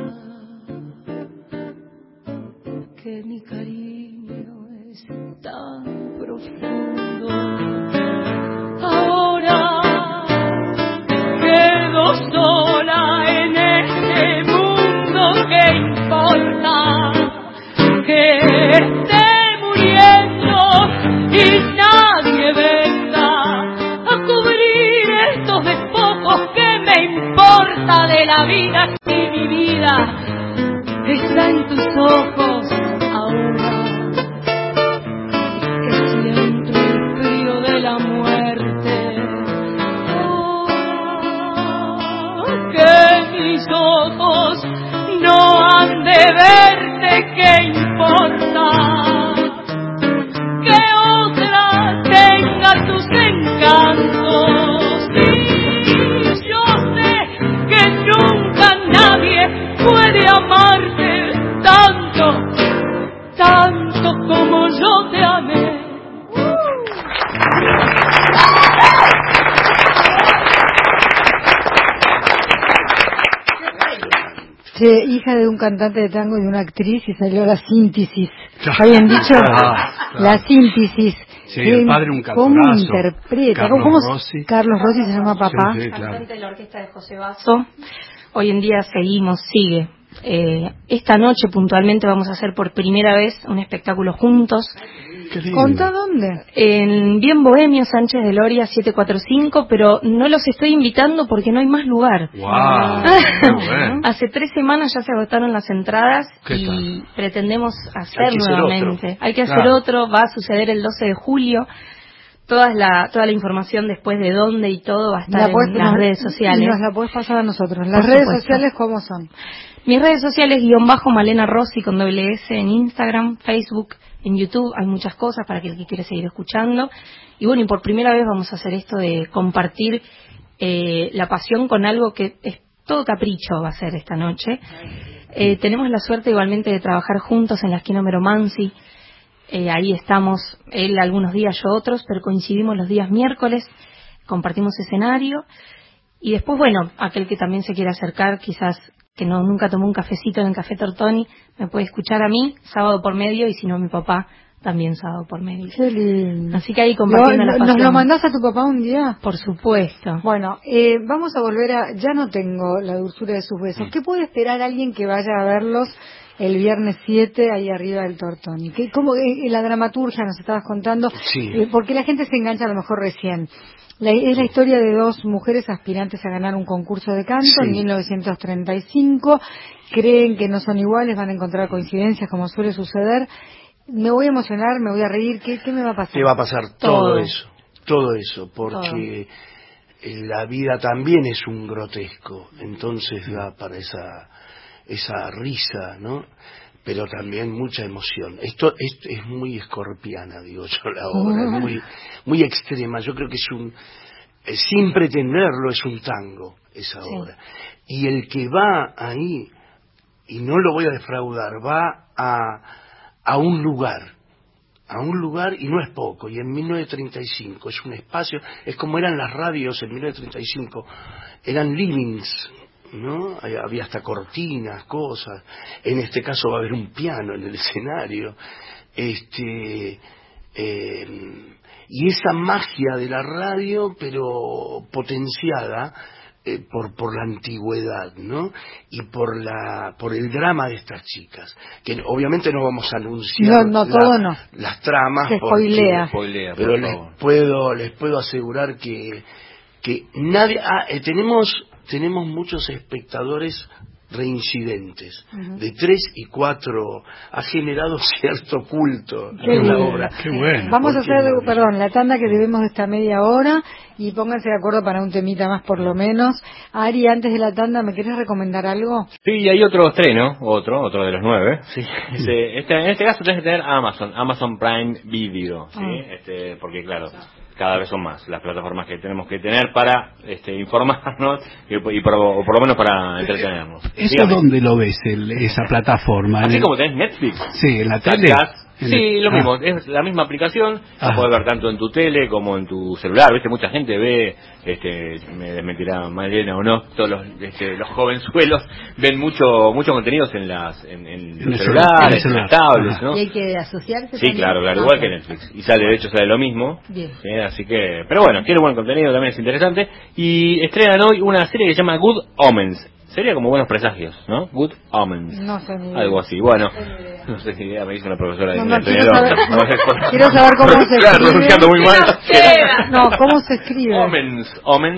vida aquí mi vida está en tus ojos ahora, que siento el frío de la muerte, que mis ojos no han de verte, ¿qué importa? Que otra tenga tus encantos, y yo sé que nunca nadie puede amarte tanto, tanto como yo te amé.
Che, hija de un cantante de tango y de una actriz, y salió la síntesis. ¿Habían dicho? La síntesis.
Sí, el padre un cantorazo.
¿Cómo interpreta?
Carlos
Rossi se llama papá.
Sí, claro.
Cantante de la orquesta de José Basso. Hoy en día sigue. Esta noche puntualmente vamos a hacer por primera vez un espectáculo juntos.
¿Contá dónde?
En Bien Bohemio, Sánchez de Loria 745, pero no los estoy invitando porque no hay más lugar.
Wow,
Hace 3 semanas ya se agotaron las entradas y pretendemos hacer nuevamente. Hay que hacer otro, va a suceder el 12 de julio. Toda la información después de dónde y todo va a estar en las redes sociales.
Y nos la podés pasar a nosotros. ¿Las redes sociales cómo son?
Mis redes sociales, _Malena Rossi con doble S en Instagram, Facebook, en YouTube. Hay muchas cosas para el que quiere seguir escuchando. Y bueno, y por primera vez vamos a hacer esto de compartir la pasión con algo que es todo capricho, va a ser esta noche. Tenemos la suerte igualmente de trabajar juntos en la esquina Meromansi. Ahí estamos, él algunos días, yo otros, pero coincidimos los días miércoles, compartimos escenario. Y después, bueno, aquel que también se quiera acercar, quizás que nunca tomó un cafecito en el Café Tortoni, me puede escuchar a mí, sábado por medio, y si no, mi papá, también sábado por medio.
Qué lindo.
Así que ahí compartiendo la pasión.
¿Nos lo mandás a tu papá un día?
Por supuesto.
Bueno, vamos a volver a... Ya no tengo la dulzura de sus besos. ¿Qué puede esperar alguien que vaya a verlos el viernes 7 ahí arriba del Tortoni? ¿Cómo la dramaturgia nos estabas contando?
Sí.
Porque la gente se engancha a lo mejor recién. Es la historia de 2 mujeres aspirantes a ganar un concurso de canto en 1935. Creen que no son iguales, van a encontrar coincidencias como suele suceder. Me voy a emocionar, me voy a reír. ¿Qué me va a pasar?
Te va a pasar todo eso, porque la vida también es un grotesco, entonces va para esa risa, ¿no? Pero también mucha emoción. Esto es muy escorpiana, digo yo, la obra, muy, muy extrema. Yo creo que sin pretenderlo, es un tango, esa obra. Y el que va ahí, y no lo voy a defraudar, va a un lugar, y no es poco, y en 1935 es un espacio, es como eran las radios en 1935, eran livings, ¿no? Había hasta cortinas, cosas. En este caso va a haber un piano en el escenario. Y esa magia de la radio, pero potenciada por la antigüedad, ¿no? Y por el drama de estas chicas, que obviamente no vamos a anunciar las tramas,
se spoilea,
pero les puedo asegurar que nadie tenemos muchos espectadores reincidentes, de 3 y 4, ha generado cierto culto en la obra.
Qué bueno.
Vamos a hacer, la tanda que debemos de esta media hora, y pónganse de acuerdo para un temita más por lo menos. Ari, antes de la tanda, ¿me querés recomendar algo?
Sí, hay otro estreno, otro de los 9. Sí. En este caso tenés que tener Amazon Prime Video, ¿sí? Porque claro, cada vez son más las plataformas que tenemos que tener para informarnos y por lo menos para entretenernos.
¿Eso dónde lo ves, esa plataforma?
Así como tenés Netflix.
Sí, en la tele.
Sí, lo mismo, es la misma aplicación, la puedes ver tanto en tu tele como en tu celular, ¿viste? Mucha gente ve, me desmentirá Malena o no, todos los jovenzuelos ven mucho contenidos en los celulares, en las tablets, ¿no?
Y hay que asociarse.
Sí, claro, igual que Netflix, y sale lo mismo.
Bien.
Así que, pero bueno, tiene buen contenido, también es interesante, y estrenan hoy una serie que se llama Good Omens. Sería como buenos presagios, ¿no? Good Omens.
No sé ni idea.
Algo así. Bueno, no sé ni idea, me dice una profesora de inglés.
Quiero saber cómo se escribe.
Claro, pronunciando muy mal.
No, ¿cómo se escribe?
Omens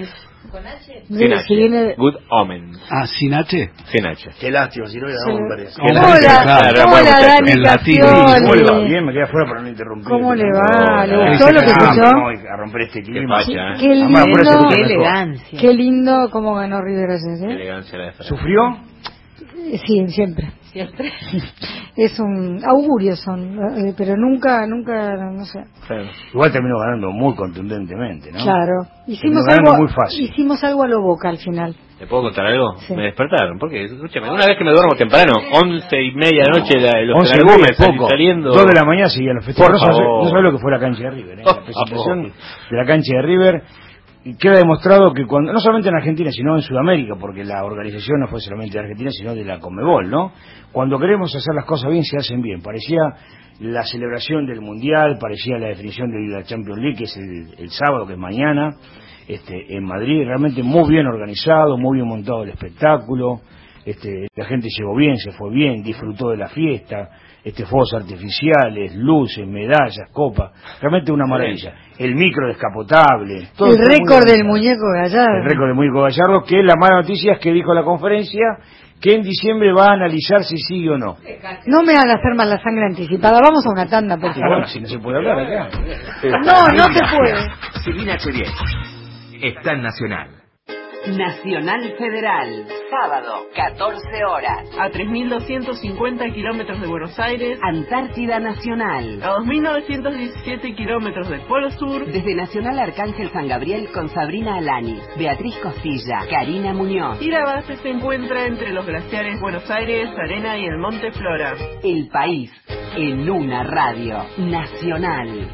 ¿Con H?
Sin H.
Si viene...
Good Omen.
¿Sin H?
Sin H.
Qué lástima, si no era hombre.
Hola, Dani
en latín.
¿Cómo le va? Bien, me quedé afuera para no interrumpir.
¿Cómo le va? ¿Le gustó lo que escuchó?
A romper este clima.
Qué lindo, qué elegancia. Qué lindo cómo ganó River ayer,
Qué elegancia la de Ferrer.
¿Sufrió?
Sí, siempre. Es un augurio son, pero nunca, no sé.
Igual terminó ganando muy contundentemente, ¿no?
Claro. Hicimos algo a lo Boca al final.
¿Te puedo contar algo?
Sí.
Me despertaron, porque, escúchame, una vez que me duermo temprano, 11:30 de la noche, los Energúmenes saliendo...
2 de la mañana seguían los festejos. No sabés lo que fue la cancha de River, la presentación de la cancha de River. Y queda demostrado que cuando, no solamente en Argentina, sino en Sudamérica, porque la organización no fue solamente de Argentina, sino de la Conmebol, ¿no? Cuando queremos hacer las cosas bien, se hacen bien. Parecía la celebración del Mundial, parecía la definición de la Champions League, que es el sábado, que es mañana, en Madrid. Realmente muy bien organizado, muy bien montado el espectáculo. La gente llegó bien, se fue bien, disfrutó de la fiesta. Fuegos artificiales, luces, medallas, copas, realmente una maravilla. El micro descapotable, todo
el récord del muñeco Gallardo.
El récord del muñeco Gallardo, que la mala noticia es que dijo la conferencia que en diciembre va a analizar si sigue o no.
No me hagan hacer más la sangre anticipada, vamos a una tanda, por favor.
Bueno, si no se puede hablar acá.
No se puede.
Silvina Chediek está en Nacional. Nacional Federal, sábado, 14 horas.
A 3.250 kilómetros de Buenos Aires.
Antártida Nacional.
A 2.917 kilómetros del Polo Sur.
Desde Nacional Arcángel San Gabriel con Sabrina Alani, Beatriz Costilla, Karina Muñoz.
Y la base se encuentra entre los glaciares Buenos Aires, Arena y el Monte Flora.
El país en una radio. Nacional.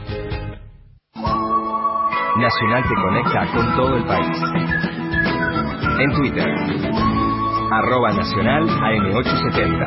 Nacional te conecta con todo el país. En Twitter, @Nacional AM870.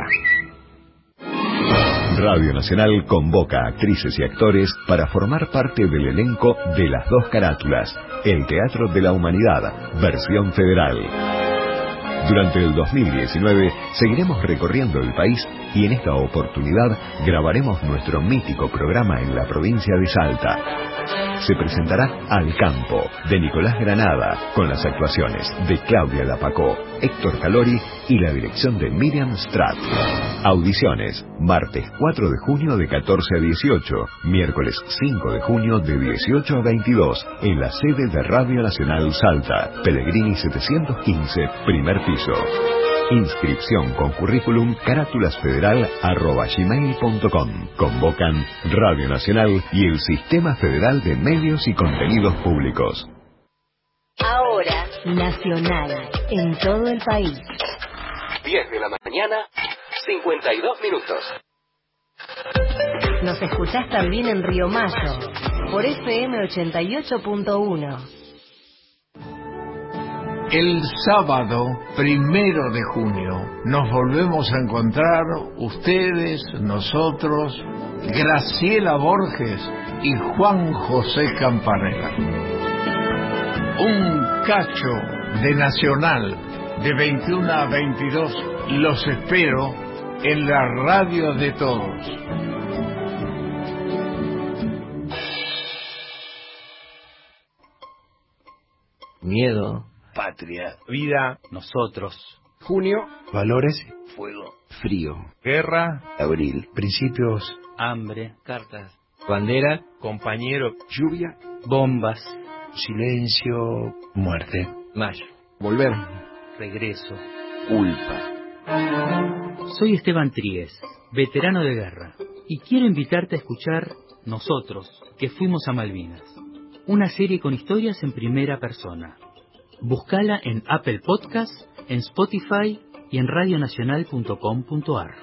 Radio Nacional convoca a actrices y actores para formar parte del elenco de Las Dos Carátulas, el Teatro de la Humanidad, versión federal. Durante el 2019 seguiremos recorriendo el país y en esta oportunidad grabaremos nuestro mítico programa en la provincia de Salta. Se presentará Al Campo, de Nicolás Granada, con las actuaciones de Claudia Lapacó, Héctor Calori y la dirección de Miriam Stratt. Audiciones, martes 4 de junio de 14 a 18, miércoles 5 de junio de 18 a 22, en la sede de Radio Nacional Salta, Pellegrini 715, primer piso. Inscripción con currículum carátulasfederal@gmail.com. Convocan Radio Nacional y el Sistema Federal de Medios y Contenidos Públicos.
Ahora, Nacional, en todo el país.
10 de la mañana, 52 minutos.
Nos escuchás también en Río Mayo, por FM 88.1.
El sábado 1 de junio nos volvemos a encontrar ustedes, nosotros, Graciela Borges y Juan José Campanella. Un cacho de Nacional de 21 a 22 los espero en la radio de todos.
Miedo.
Patria.
Vida. Nosotros. Junio.
Valores.
Fuego.
Frío.
Guerra.
Abril. Principios.
Hambre. Cartas. Bandera. Compañero.
Lluvia.
Bombas.
Silencio. Muerte.
Mayo.
Volver.
Regreso.
Culpa.
Soy Esteban Tríguez, veterano de guerra, y quiero invitarte a escuchar Nosotros, que fuimos a Malvinas, una serie con historias en primera persona. Búscala en Apple Podcasts, en Spotify y en radionacional.com.ar.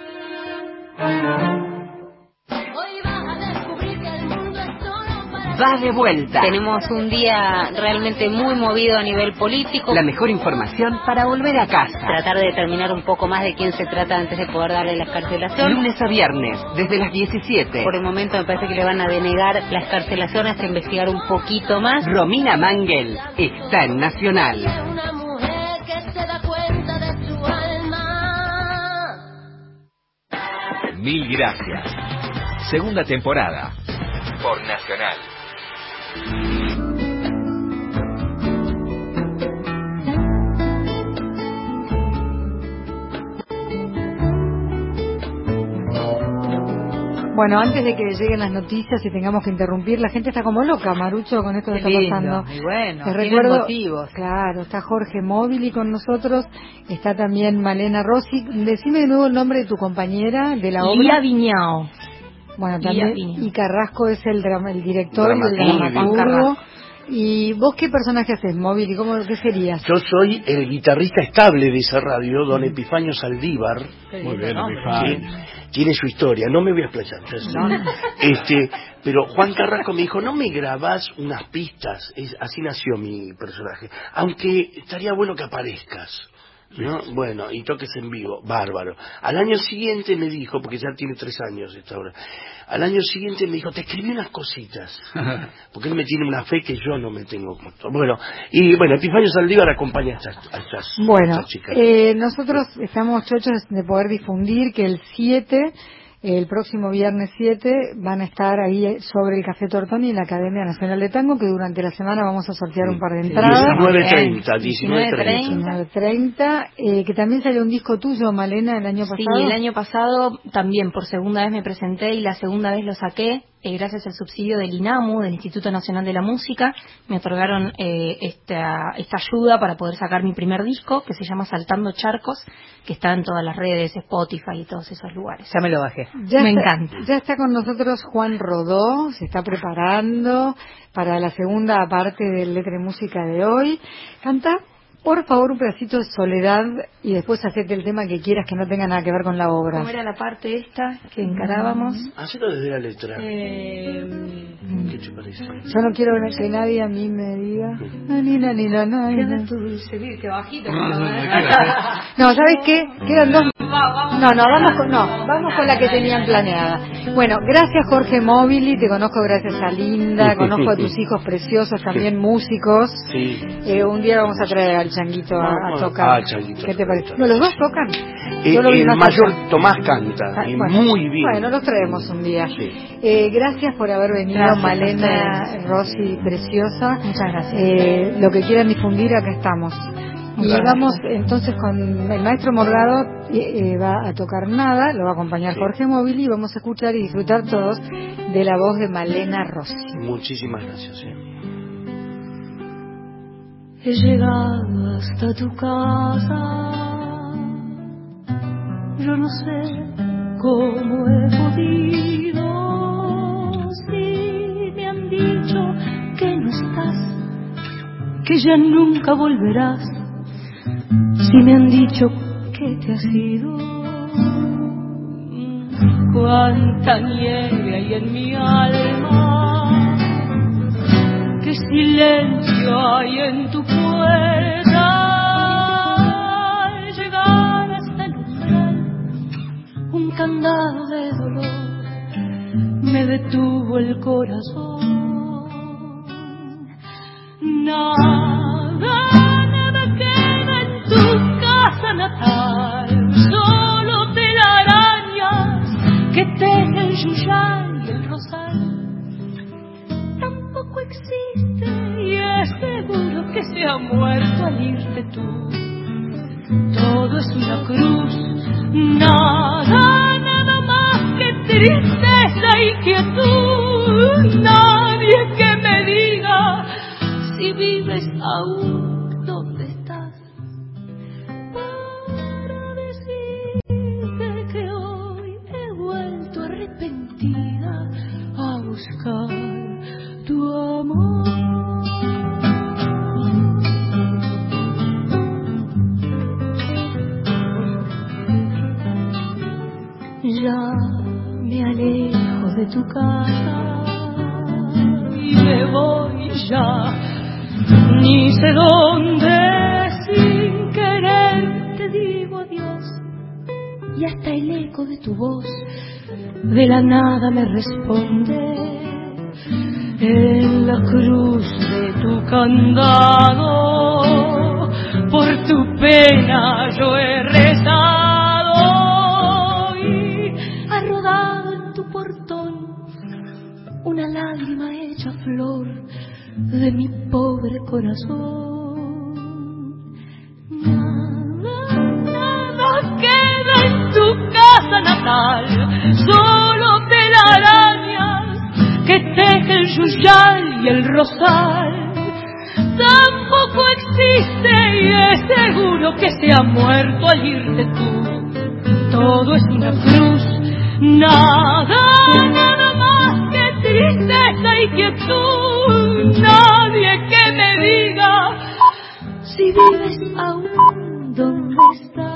Va de vuelta.
Tenemos un día realmente muy movido a nivel político.
La mejor información para volver a casa.
Tratar de determinar un poco más de quién se trata antes de poder darle la excarcelación.
Lunes a viernes, desde las 17.
Por el momento me parece que le van a denegar la excarcelación hasta investigar un poquito más.
Romina Mangel está en Nacional.
Una mujer que se da cuenta de su alma.
Mil gracias. Segunda temporada. Por Nacional.
Bueno, antes de que lleguen las noticias y tengamos que interrumpir, la gente está como loca, Marucho, con esto que está pasando.
Y bueno,
te
tienen
recuerdo,
motivos.
Claro, está Jorge Móvili con nosotros, está también Malena Rossi. Decime de nuevo el nombre de tu compañera de la obra.
Lía Viñao.
Bueno, también, y Carrasco es el director y el dramaturgo. ¿Y vos qué personaje haces, Móvil? ¿Qué serías?
Yo soy el guitarrista estable de esa radio, don Epifanio Saldívar.
Muy bien, Epifanio.
Tiene su historia, no me voy a explayar. Pero Juan Carrasco me dijo, no me grabás unas pistas. Así nació mi personaje. Aunque estaría bueno que aparezcas, ¿no? Bueno, y toques en vivo, bárbaro. Al año siguiente me dijo, porque ya tiene 3 años esta obra, al año siguiente me dijo, te escribí unas cositas, porque él me tiene una fe que yo no me tengo. Bueno, Epifanio Saldívar acompaña a estas chicas.
Nosotros estamos chochos de poder difundir que el próximo viernes 7 van a estar ahí sobre el Café Tortoni en la Academia Nacional de Tango, que durante la semana vamos a sortear un par de entradas. 19:30, que también salió un disco tuyo, Malena, el año pasado.
Sí, el año pasado también por segunda vez me presenté y la segunda vez lo saqué. Gracias al subsidio del INAMU, del Instituto Nacional de la Música, me otorgaron esta ayuda para poder sacar mi primer disco, que se llama Saltando Charcos, que está en todas las redes, Spotify y todos esos lugares.
Ya me lo bajé.
Me encanta.
Ya está con nosotros Juan Rodó, se está preparando para la segunda parte del Letra y Música de hoy. Canta, por favor, un pedacito de Soledad y después hacete el tema que quieras que no tenga nada que ver con la obra.
¿Cómo era la parte esta que encarábamos?
Hacelo desde la letra. ¿Qué te parece?
Yo no quiero que nadie a mí me diga
Qué bajito.
No, ¿sabes qué? Quedan 2. Vamos con la que tenían planeada. Bueno, gracias Jorge Móvili, te conozco gracias a Linda, conozco a tus hijos preciosos, también músicos.
Sí.
Un día vamos a traer al Changuito a tocar.
Changuito.
¿Qué te parece? ¿No, los dos tocan?
El mayor Tomás canta, muy bien.
Bueno, los traemos un día.
Sí.
Gracias por haber venido, gracias, Malena Rossi, preciosa.
Muchas gracias.
Lo que quieran difundir, acá estamos. Y vamos entonces con el maestro Morgado, va a tocar Nada, lo va a acompañar Jorge Móvil y vamos a escuchar y disfrutar todos de la voz de Malena Rossi.
Muchísimas gracias.
He llegado hasta tu casa, yo no sé cómo he podido, si me han dicho que no estás, que ya nunca volverás, si me han dicho que te has ido. Cuánta nieve hay en mi alma, qué silencio hay en tu puerta. Al llegar hasta el umbral, un candado de dolor me detuvo el corazón. Nada queda en tu casa natal, solo telarañas que tejen el yuyal y el rosal. Tampoco existe y es seguro que se ha muerto al irte tú. Todo es una cruz, nada más que tristeza y quietud. Nadie que me diga si vives aún donde estás, para decirte que hoy he vuelto arrepentida a buscar tu amor. Ya me alejo de tu casa y me voy ya, ni sé dónde, sin querer te digo adiós, y hasta el eco de tu voz de la nada me responde. En la cruz de tu candado, por tu pena yo he rezado, y ha rodado en tu portón una lágrima hecha flor de mi pobre corazón. Nada queda en tu casa natal, solo telarañas Yuyal y el Rosal tampoco existe, y es seguro que se ha muerto al irte tú. Todo es una cruz, nada más que tristeza y quietud. Nadie que me diga si vives aún donde estás.